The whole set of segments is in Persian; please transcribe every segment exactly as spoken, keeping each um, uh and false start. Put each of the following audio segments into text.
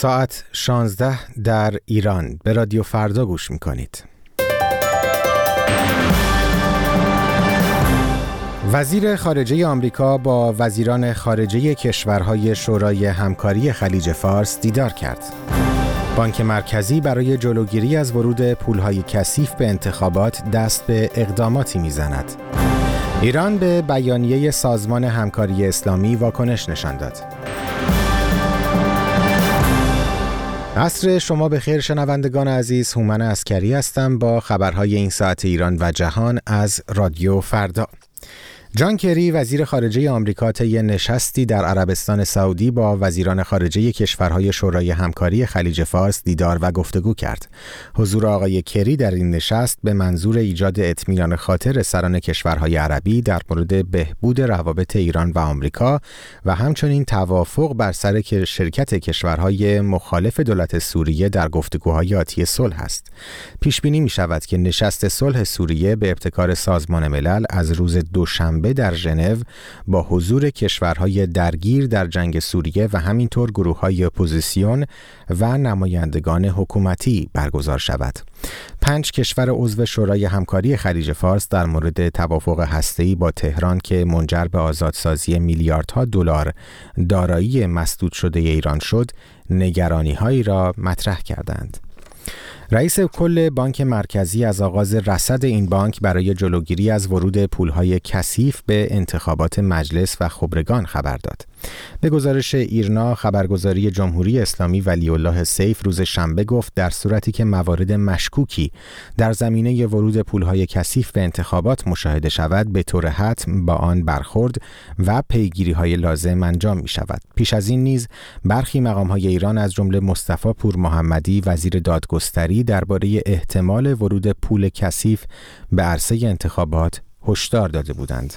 ساعت شانزده در ایران. به رادیو فردا گوش میکنید. وزیر خارجه آمریکا با وزیران خارجه کشورهای شورای همکاری خلیج فارس دیدار کرد. بانک مرکزی برای جلوگیری از ورود پولهای کثیف به انتخابات دست به اقداماتی میزند. ایران به بیانیه سازمان همکاری اسلامی واکنش نشان داد. عصر شما بخیر شنوندگان عزیز، هومن عسکری هستم با خبرهای این ساعت ایران و جهان از رادیو فردا. جان کری وزیر خارجه آمریکا طی نشستی در عربستان سعودی با وزیران خارجه کشورهای شورای همکاری خلیج فارس دیدار و گفتگو کرد. حضور آقای کری در این نشست به منظور ایجاد اطمینان خاطر سران کشورهای عربی در مورد بهبود روابط ایران و آمریکا و همچنین توافق بر سر شرکت کشورهای مخالف دولت سوریه در گفتگوهای آتی صلح است. پیش بینی می شود که نشست صلح سوریه به ابتکار سازمان ملل از روز دوشنبه در ژنو با حضور کشورهای درگیر در جنگ سوریه و همینطور گروه‌های اپوزیسیون و نمایندگان حکومتی برگزار شود. پنج کشور عضو شورای همکاری خلیج فارس در مورد توافق هسته‌ای با تهران که منجر به آزادسازی میلیاردها دلار دارایی مسدود شده ایران شد، نگرانی‌هایی را مطرح کردند. رئیس کل بانک مرکزی از آغاز رصد این بانک برای جلوگیری از ورود پولهای کثیف به انتخابات مجلس و خبرگان خبر داد. به گزارش ایرنا، خبرگزاری جمهوری اسلامی ولی الله سیف روز شنبه گفت در صورتی که موارد مشکوکی در زمینه ورود پولهای کثیف به انتخابات مشاهده شود، به طور حتم با آن برخورد و پیگیری‌های لازم انجام می شود. پیش از این نیز برخی مقام‌های ایران از جمله مصطفی پور محمدی وزیر دادگستری درباره احتمال ورود پول کثیف به عرصه انتخابات هشدار داده بودند.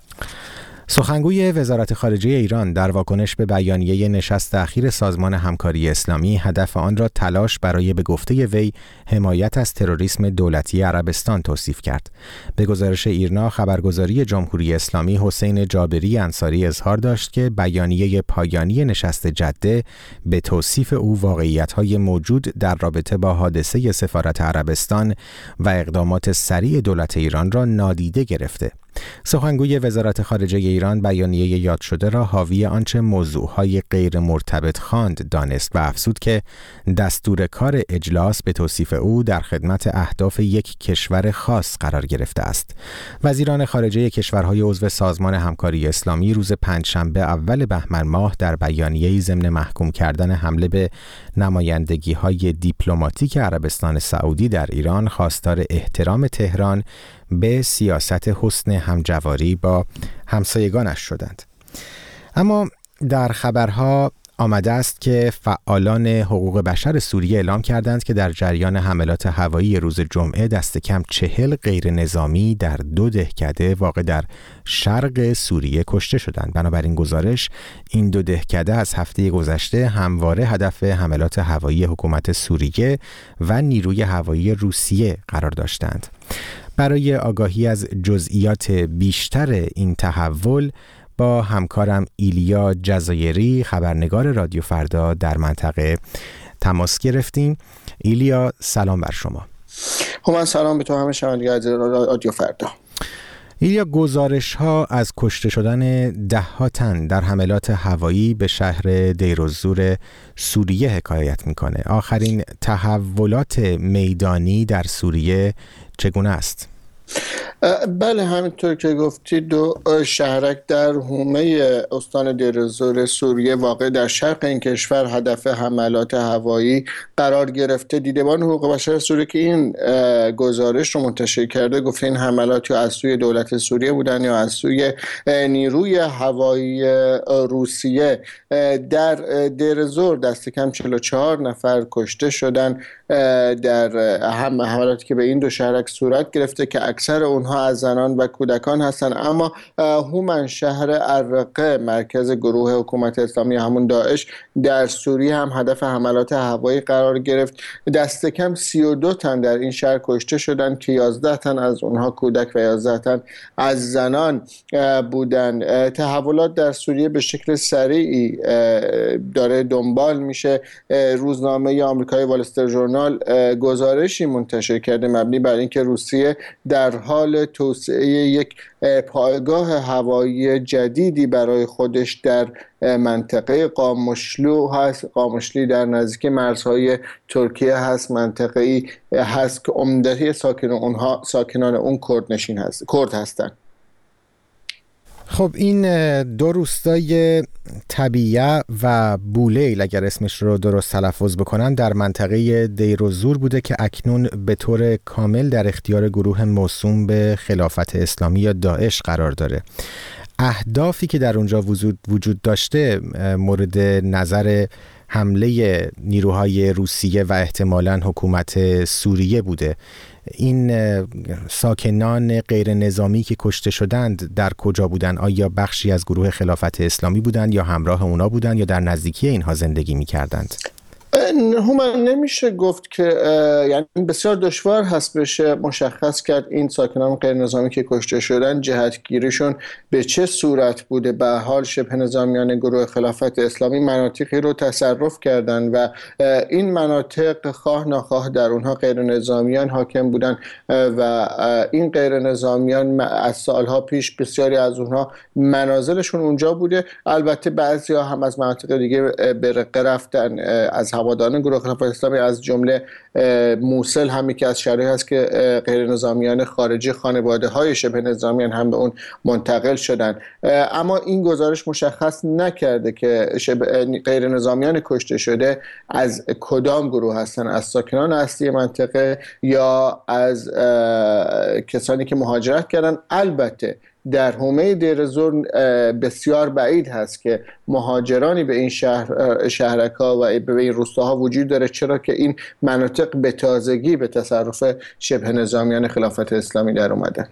سخنگوی وزارت خارجه ایران در واکنش به بیانیه نشست اخیر سازمان همکاری اسلامی هدف آن را تلاش برای به گفته وی حمایت از تروریسم دولتی عربستان توصیف کرد. به گزارش ایرنا، خبرگزاری جمهوری اسلامی حسین جابری انصاری اظهار داشت که بیانیه پایانی نشست جده به توصیف او واقعیت‌های موجود در رابطه با حادثه سفارت عربستان و اقدامات سریع دولت ایران را نادیده گرفته. سخنگوی وزارت خارجه ایران بیانیه یاد شده را حاوی آنچه موضوعهای غیر مرتبط خواند دانست و افزود که دستور کار اجلاس به توصیف او در خدمت اهداف یک کشور خاص قرار گرفته است. وزیران خارجه کشورهای عضو سازمان همکاری اسلامی روز پنجشنبه اول بهمن ماه در بیانیه‌ای ضمن محکوم کردن حمله به نمایندگی‌های دیپلماتیک عربستان سعودی در ایران خواستار احترام تهران به سیاست حسن همجواری با همسایگانش شدند. اما در خبرها آمده است که فعالان حقوق بشر سوریه اعلام کردند که در جریان حملات هوایی روز جمعه دست کم چهل غیر نظامی در دو دهکده واقع در شرق سوریه کشته شدند. بنابراین گزارش این دو دهکده از هفته گذشته همواره هدف حملات هوایی حکومت سوریه و نیروی هوایی روسیه قرار داشتند. برای آگاهی از جزئیات بیشتر این تحول با همکارم ایلیا جزایری خبرنگار رادیو فردا در منطقه تماس گرفتیم. ایلیا، سلام بر شما. من سلام به تو همه شنوندگان رادیو فردا. ایلیا، گزارش ها از کشته شدن ده ها تن در حملات هوایی به شهر دیرالزور سوریه حکایت میکنه. آخرین تحولات میدانی در سوریه چگونه است؟ بله، همینطور که گفتی دو شهرک در حومه استان دیرالزور سوریه واقع در شرق این کشور هدف حملات هوایی قرار گرفته. دیدبان حقوق بشر سوریه که این گزارش رو منتشر کرده گفته این حملات یا از سوی دولت سوریه بودن یا از سوی نیروی هوایی روسیه. در دیرالزور دست کم چهل و چهار نفر کشته شدن در هم حملاتی که به این دو شهرک صورت گرفته که اکثر اونها از زنان و کودکان هستند. اما هومن، شهر الرقه مرکز گروه حکومت اسلامی همون داعش در سوریه هم هدف حملات هوایی قرار گرفت. دست کم سی و دو تن در این شهر کشته شدند که یازده تن از اونها کودک و یازده تن از زنان بودند. تحولات در سوریه به شکل سریعی داره دنبال میشه. روزنامه آمریکایی وال استریت ژورنال گزارشی منتشر کرده مبنی بر اینکه روسیه در حال توسعه یک پایگاه هوایی جدیدی برای خودش در منطقه قامشلو هست. قامشلی در نزدیک مرزهای ترکیه هست، منطقه‌ای هست که عمده ساکن اونها ساکنان اون کرد نشین هست کرد هستند. خب این دو روستای طبیعه و بولیل، اگر اسمش رو درست تلفظ بکنم، در منطقه دیر و زور بوده که اکنون به طور کامل در اختیار گروه موسوم به خلافت اسلامی یا داعش قرار داره. اهدافی که در اونجا وجود داشته مورد نظر حمله نیروهای روسیه و احتمالاً حکومت سوریه بوده. این ساکنان غیر نظامی که کشته شدند در کجا بودند؟ آیا بخشی از گروه خلافت اسلامی بودند یا همراه اونا بودند یا در نزدیکی اینها زندگی می کردند؟ هومن، نمیشه گفت که یعنی بسیار دشوار هست بشه مشخص کرد این ساکنان غیر نظامی که کشته شدن جهتگیریشون به چه صورت بوده. به حال شبه نظامیان گروه خلافت اسلامی مناطقی رو تصرف کردن و این مناطق خواه ناخواه در اونها غیر نظامیان حاکم بودن و این غیر نظامیان از سالها پیش بسیاری از اونها منازلشون اونجا بوده. البته بعضیا هم از مناطق دیگه به رقه رفتن از هواداران گروه خلافت اسلامی، از جمله موصل هم یکی از شهرهایی هست که غیر نظامیان خارجی خانواده های شبه نظامیان هم به اون منتقل شدن. اما این گزارش مشخص نکرده که غیر نظامیان کشته شده از کدام گروه هستن، از ساکنان اصلی منطقه یا از کسانی که مهاجرت کردن. البته در حومه دیر زور بسیار بعید هست که مهاجرانی به این شهر شهرک‌ها و به این روستاها وجود داره، چرا که این مناطق به تازگی به تصرف شبه نظامیان خلافت اسلامی در اومدن.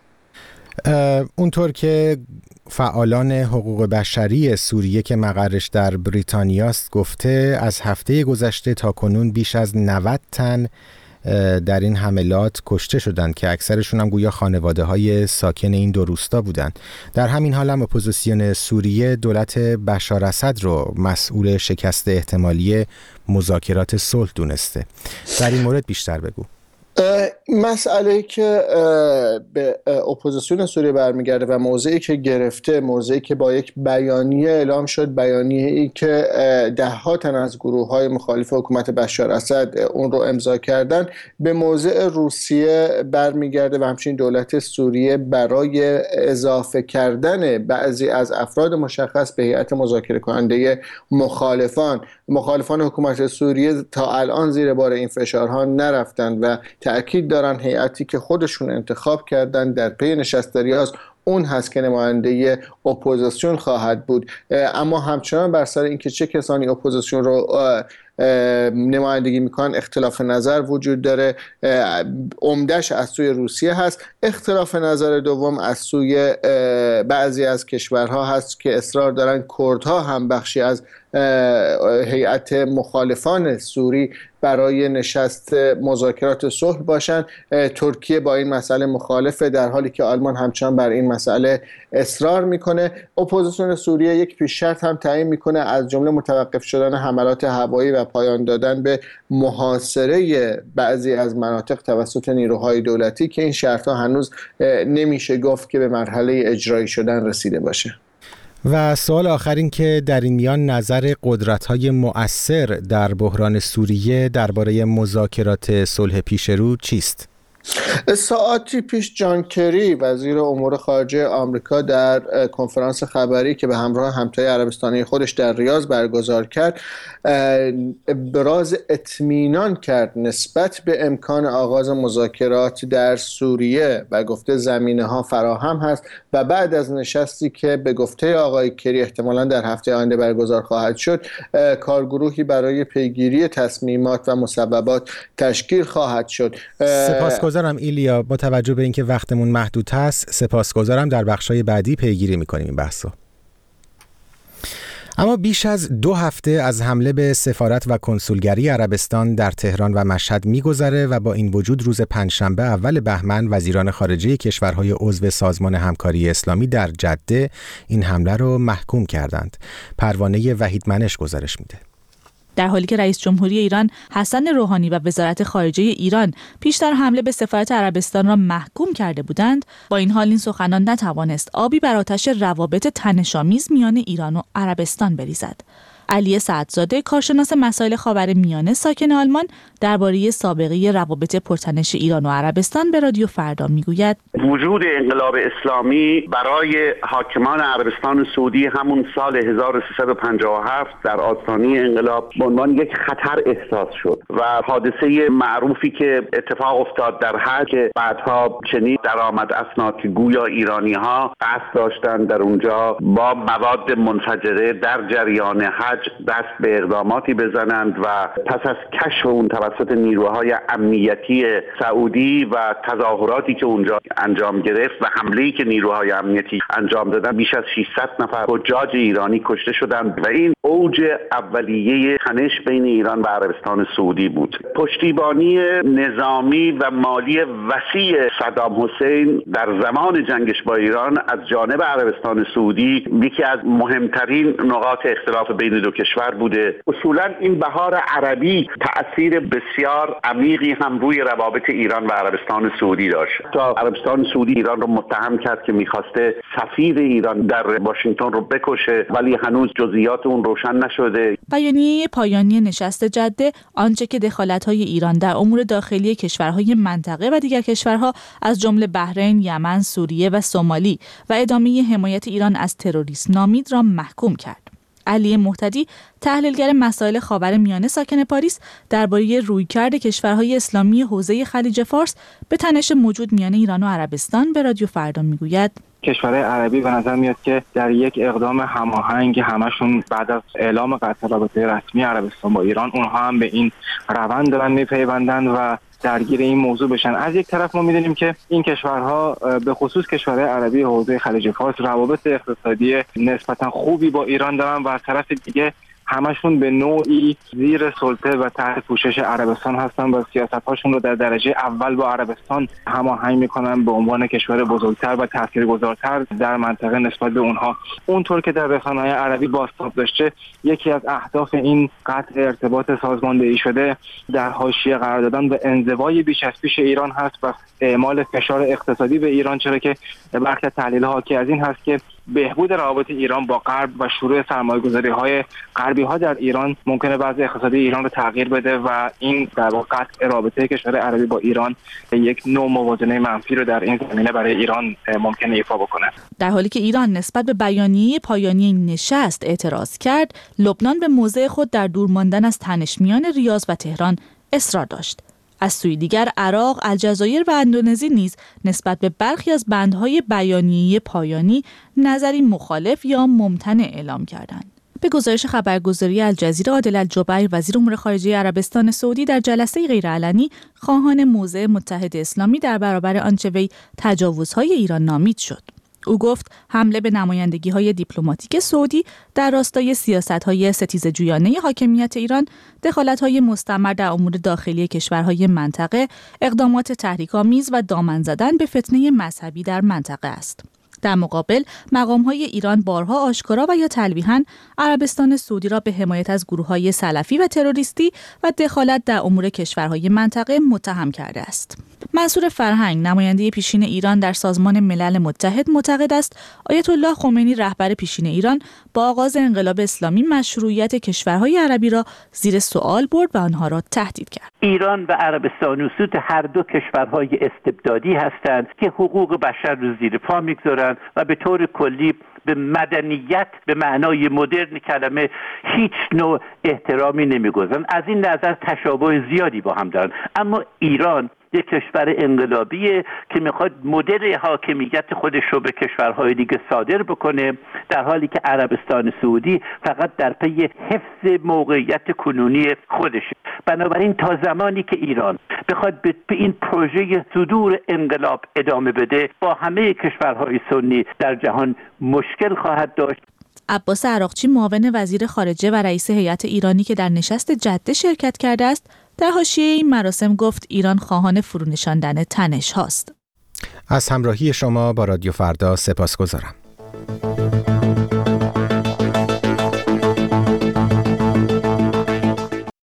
اونطور که فعالان حقوق بشری سوریه که مقرش در بریتانیاست گفته، از هفته گذشته تا کنون بیش از نود تن در این حملات کشته شدند که اکثرشون هم گویا خانواده های ساکن این دو روستا بودند. در همین حال هم اپوزیسیون سوریه دولت بشار اسد رو مسئول شکست احتمالی مذاکرات صلح دونسته. در این مورد بیشتر بگو. مسئله که به اپوزیسیون سوریه برمیگرده و موضعی که گرفته، موضعی که با یک بیانیه اعلام شد، بیانیه‌ای که ده ها تن از گروه‌های مخالف حکومت بشار اسد اون رو امضا کردن، به موضع روسیه برمیگرده و همچنین دولت سوریه برای اضافه کردن بعضی از افراد مشخص به هیئت مذاکره کننده مخالفان مخالفان حکومت سوریه تا الان زیر بار این فشارها نرفتن و تأکید دارن هیئتی که خودشون انتخاب کردن در پی نشست ریاض اون هست که نماینده اپوزیسیون خواهد بود. اما همچنان بر سر اینکه چه کسانی اپوزیسیون رو نمایندگی میکنن اختلاف نظر وجود داره. عمده‌اش از سوی روسیه هست. اختلاف نظر دوم از سوی بعضی از کشورها هست که اصرار دارن کردها هم بخشی از هیئت مخالفان سوری برای نشست مذاکرات صلح باشن. ترکیه با این مسئله مخالفه، در حالی که آلمان همچنان بر این مسئله اصرار میکنه. اپوزیسیون سوریه یک پیش شرط هم تعیین میکنه، از جمله متوقف شدن حملات هوایی و پایان دادن به محاصره بعضی از مناطق توسط نیروهای دولتی که این شرط‌ها هنوز نمیشه گفت که به مرحله اجرایی شدن رسیده باشه. و سوال آخر این که در این میان نظر قدرت‌های مؤثر در بحران سوریه درباره مذاکرات صلح پیش رو چیست؟ ساعتی پیش جان کری وزیر امور خارجه آمریکا در کنفرانس خبری که به همراه همتای عربستانی خودش در ریاض برگزار کرد ابراز اطمینان کرد نسبت به امکان آغاز مذاکرات در سوریه و گفته زمینه‌ها فراهم هست و بعد از نشستی که به گفته آقای کری احتمالاً در هفته آینده برگزار خواهد شد، کارگروهی برای پیگیری تصمیمات و مسببات تشکیل خواهد شد. سپاسگزارم سپاسگزارم ایلیا. با توجه به اینکه وقتمون محدود هست سپاسگزارم، در بخشای بعدی پیگیری میکنیم این بحثو. اما بیش از دو هفته از حمله به سفارت و کنسولگری عربستان در تهران و مشهد می‌گذره و با این وجود روز پنجشنبه اول بهمن وزیران خارجه کشورهای عضو سازمان همکاری اسلامی در جده این حمله رو محکوم کردند. پروانه وحید منش گزارش میده. در حالی که رئیس جمهوری ایران حسن روحانی و وزارت خارجه ایران پیشتر حمله به سفارت عربستان را محکوم کرده بودند، با این حال این سخنان نتوانست آبی بر آتش روابط تنش‌آمیز میان ایران و عربستان بریزد. علی سعدزاده، کارشناس مسائل خاورمیانه ساکن آلمان، درباره سابقه روابط پرتنش ایران و عربستان به رادیو فردا میگوید: وجود انقلاب اسلامی برای حاکمان عربستان سعودی همون سال هزار و سیصد و پنجاه و هفت در آستانه انقلاب به عنوان یک خطر احساس شد و حادثه معروفی که اتفاق افتاد در حج که بعدها چنین درآمد اسناد که گویا ایرانی‌ها قصد داشتند در اونجا با مواد منفجره در جریان حج دست به اقداماتی بزنند و پس از کشف اون توسط نیروهای امنیتی سعودی و تظاهراتی که اونجا انجام گرفت و حمله‌ای که نیروهای امنیتی انجام دادن، بیش از ششصد نفر حجاج ایرانی کشته شدند و این اوج اولیه تنش بین ایران و عربستان سعودی بود. پشتیبانی نظامی و مالی وسیع صدام حسین در زمان جنگش با ایران از جانب عربستان سعودی یکی از مهمترین نقاط اختلاف بین دو کشور بوده. اصولا این بهار عربی تأثیر بسیار عمیقی هم روی روابط ایران و عربستان سعودی داشت. تا عربستان سعودی ایران رو متهم کرد که می‌خواسته سفیر ایران در واشنگتن رو بکشه، ولی هنوز جزئیات اون روشن نشده. بیانیه پایانی نشست جده آنچه که دخالت‌های ایران در امور داخلی کشورهای منطقه و دیگر کشورها از جمله بحرین، یمن، سوریه و سومالی و ادامه حمایت ایران از تروریسم نامید را محکوم کرد. علی مهتدی، تحلیلگر مسائل خاورمیانه ساکن پاریس، درباره رویکرد کشورهای اسلامی حوزه خلیج فارس به تنش موجود میان ایران و عربستان به رادیو فردا میگوید: کشورهای عربی به نظر میاد که در یک اقدام هماهنگ همشون بعد از اعلام قطع رابطه رسمی عربستان با ایران، اونها هم به این روند دارن میپیوندن و درگیر این موضوع بشن. از یک طرف ما میدونیم که این کشورها به خصوص کشورهای عربی حوزه خلیج فارس روابط اقتصادی نسبتا خوبی با ایران دارن و از طرف دیگه همشون به نوعی زیر سلطه و تحت پوشش عربستان هستن و سیاست‌هاشون رو در درجه اول با عربستان هماهنگ میکنن به عنوان کشور بزرگتر و تاثیرگذارتر در منطقه نسبت به اونها. اونطور که در رسانه‌های عربی بازتاب داشته، یکی از اهداف این قطع ارتباط سازماندهی شده در حاشیه قرار دادن به انزوای بیش از پیش ایران هست و اعمال فشار اقتصادی به ایران، چرا که برخی تحلیل‌ها حاکی از این هست که بهبود روابط ایران با غرب و شروع سرمایه‌گذاری‌های غربی‌ها در ایران ممکنه وضع اقتصادی ایران رو تغییر بده و این در واقع رابطه کشور عربی با ایران یک نوع موازنه منفی رو در این زمینه برای ایران ممکنه ایفا بکنه. در حالی که ایران نسبت به بیانیه پایانی نشست اعتراض کرد، لبنان به موضع خود در دور ماندن از تنش میان ریاض و تهران اصرار داشت. از سوی دیگر عراق، الجزایر و اندونزی نیز نسبت به برخی از بندهای بیانیه پایانی نظری مخالف یا ممتنع اعلام کردند. به گزارش خبرگزاری الجزیره، عادل الجبیر، وزیر امور خارجه عربستان سعودی، در جلسه غیرعلنی خواهان موضع متحد اسلامی در برابر آنچه وی تجاوزهای ایران نامید شد. او گفت حمله به نمایندگی‌های دیپلماتیک سعودی در راستای سیاست‌های ستیزجویانه حاکمیت ایران، دخالت‌های مستمر در امور داخلی کشورهای منطقه، اقدامات تحریک‌آمیز و دامن زدن به فتنه مذهبی در منطقه است. در مقابل، مقام‌های ایران بارها آشکارا و یا تلویحاً عربستان سعودی را به حمایت از گروه‌های سلفی و تروریستی و دخالت در امور کشورهای منطقه متهم کرده است. منصور فرهنگ، نماینده پیشین ایران در سازمان ملل متحد، معتقد است آیت الله خمینی، رهبر پیشین ایران، با آغاز انقلاب اسلامی مشروعیت کشورهای عربی را زیر سوال برد و آنها را تهدید کرد. ایران و عربستان سعودی هر دو کشورهای استبدادی هستند که حقوق بشر رو زیر پا میگذارند و به طور کلی به مدنیت به معنای مدرن کلمه هیچ نوع احترامی نمیگذارند. از این نظر تشابه زیادی با هم دارند. اما ایران یک کشور انقلابیه که میخواد مدل حاکمیت خودش رو به کشورهای دیگه صادر بکنه، در حالی که عربستان سعودی فقط در پی حفظ موقعیت کنونی خودشه. بنابراین تا زمانی که ایران بخواد به این پروژه صدور انقلاب ادامه بده، با همه کشورهای سنی در جهان مشکل خواهد داشت. عباس عراقچی، معاون وزیر خارجه و رئیس هیئت ایرانی که در نشست جده شرکت کرده است، در حاشیه این مراسم گفت ایران خواهان فرونشاندن تنش هاست. از همراهی شما با رادیو فردا سپاسگزارم.